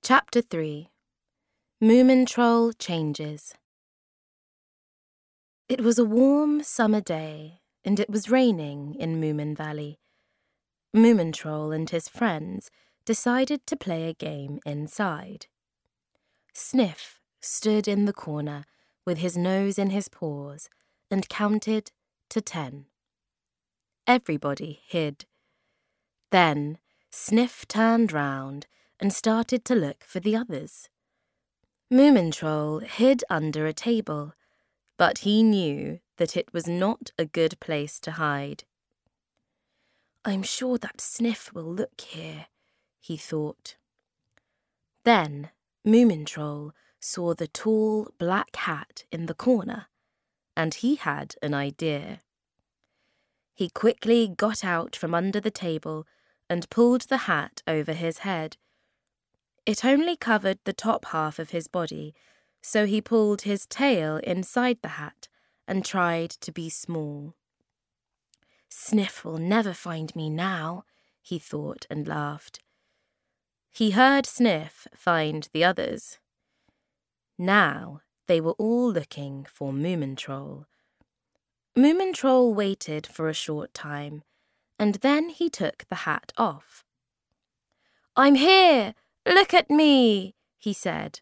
Chapter 3 Moomin Troll Changes. It was a warm summer day, and it was raining in Moomin Valley. Moomin Troll and his friends decided to play a game inside. Sniff stood in the corner with his nose in his paws and counted to 10. Everybody hid. Then Sniff turned round and started to look for the others. Moomin Troll hid under a table, but he knew that it was not a good place to hide. "I'm sure that Sniff will look here," he thought. Then Moomin Troll saw the tall black hat in the corner, and he had an idea. He quickly got out from under the table and pulled the hat over his head. It only covered the top half of his body, so he pulled his tail inside the hat and tried to be small. "Sniff will never find me now," he thought and laughed. He heard Sniff find the others. Now they were all looking for Moomin Troll. Moomin Troll waited for a short time, and then he took the hat off. "I'm here! Look at me!" he said.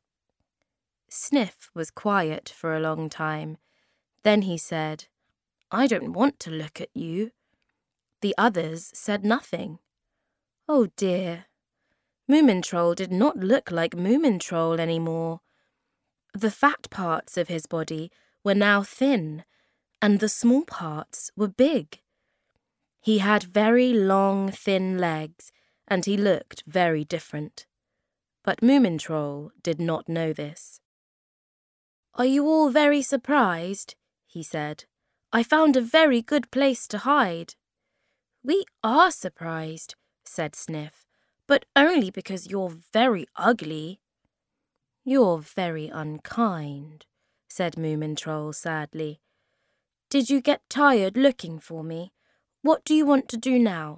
Sniff was quiet for a long time. Then he said, "I don't want to look at you." The others said nothing. Oh dear. Moomin Troll did not look like Moomin Troll anymore. The fat parts of his body were now thin, and the small parts were big. He had very long, thin legs, and he looked very different. But Moomin Troll did not know this. "Are you all very surprised?" he said. "I found a very good place to hide." "We are surprised," said Sniff, "but only because you're very ugly." "You're very unkind," said Moomin Troll sadly. "Did you get tired looking for me? What do you want to do now?"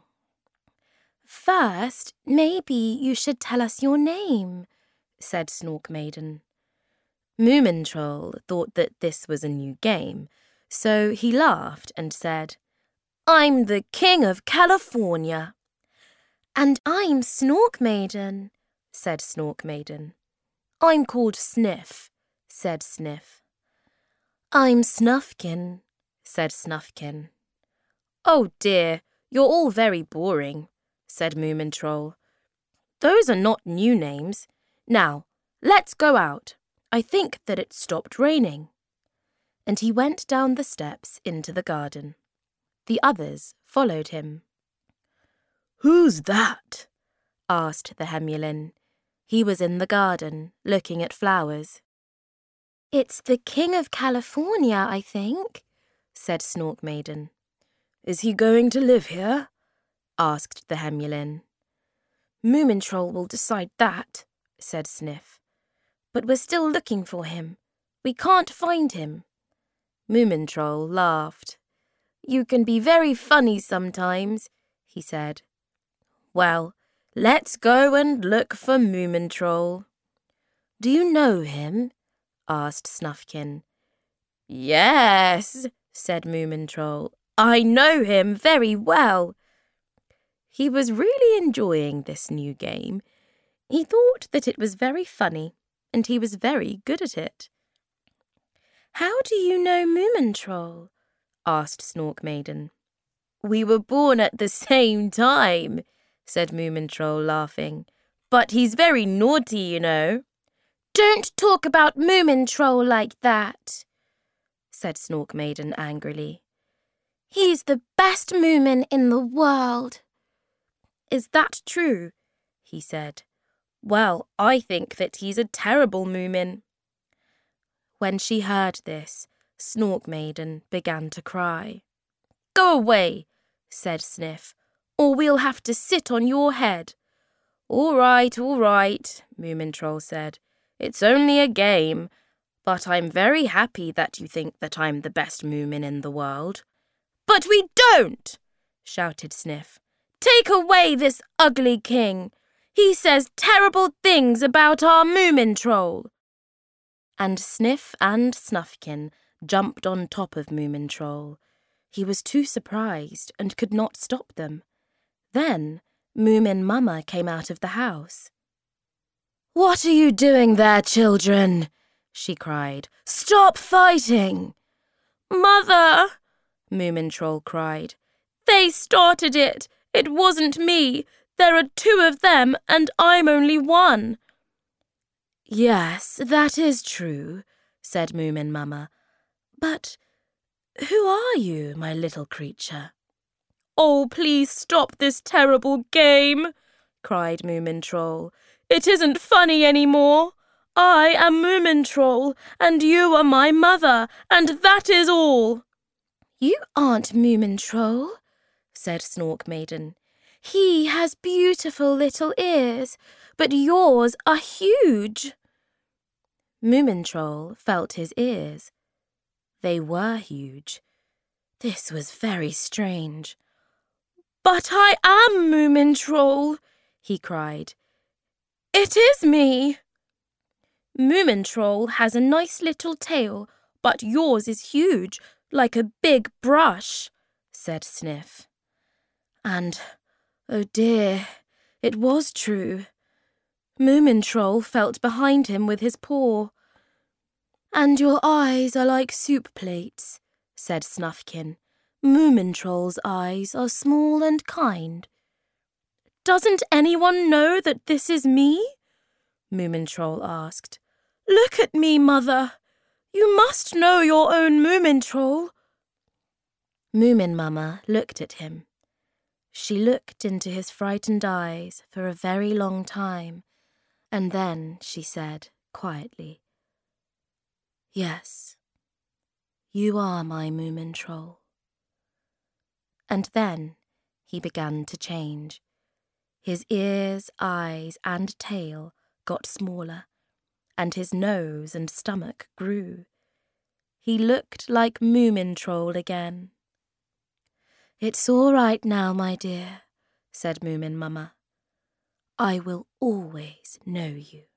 "First, maybe you should tell us your name," said Snork Maiden. Moomin Troll thought that this was a new game, so he laughed and said, "I'm the King of California." "And I'm Snork Maiden," said Snork Maiden. "I'm called Sniff," said Sniff. "I'm Snufkin," said Snufkin. "Oh dear, you're all very boring," said Moomin Troll. "Those are not new names. Now, let's go out. I think that it stopped raining." And he went down the steps into the garden. The others followed him. "Who's that?" asked the Hemulin. He was in the garden, looking at flowers. "It's the King of California, I think," said Snork Maiden. "Is he going to live here?" asked the Hemulin. "Moomin Troll will decide that," said Sniff. "But we're still looking for him. We can't find him." Moomin Troll laughed. "You can be very funny sometimes," he said. "Well, let's go and look for Moomin Troll." "Do you know him?" asked Snufkin. "Yes," said Moomin Troll. "I know him very well." He was really enjoying this new game. He thought that it was very funny, and he was very good at it. "How do you know Moomin Troll?" asked Snork Maiden. "We were born at the same time," said Moomin Troll, laughing. "But he's very naughty, you know." "Don't talk about Moomin Troll like that," said Snork Maiden angrily. "He's the best Moomin in the world." "Is that true?" he said. "Well, I think that he's a terrible Moomin." When she heard this, Snork Maiden began to cry. "Go away," said Sniff, "or we'll have to sit on your head." All right, Moomin Troll said. "It's only a game, but I'm very happy that you think that I'm the best Moomin in the world." "But we don't!" shouted Sniff. "Take away this ugly king. He says terrible things about our Moomin Troll." And Sniff and Snufkin jumped on top of Moomin Troll. He was too surprised and could not stop them. Then Moomin Mama came out of the house. "What are you doing there, children?" she cried. "Stop fighting!" "Mother," Moomin Troll cried, "they started it. It wasn't me. There are 2 of them and I'm only 1. "Yes, that is true," said Moomin Mama. "But who are you, my little creature?" "Oh, please stop this terrible game," cried Moomin Troll. "It isn't funny anymore. I am Moomin Troll, and you are my mother, and that is all." "You aren't Moomin Troll," said Snork Maiden. "He has beautiful little ears, but yours are huge." Moomin Troll felt his ears. They were huge. This was very strange. "But I am Moomin Troll," he cried. "It is me." "Moomin Troll has a nice little tail, but yours is huge, like a big brush," said Sniff. And, oh dear, it was true. Moomin Troll felt behind him with his paw. "And your eyes are like soup plates," said Snufkin. "Moomin Troll's eyes are small and kind." "Doesn't anyone know that this is me?" Moomin Troll asked. "Look at me, Mother. You must know your own Moomin Troll." Moomin Mama looked at him. She looked into his frightened eyes for a very long time, and then she said quietly, "Yes, you are my Moomin Troll." And then he began to change. His ears, eyes, and tail got smaller, and his nose and stomach grew. He looked like Moomin Troll again. "It's all right now, my dear," said Moomin Mama. "I will always know you."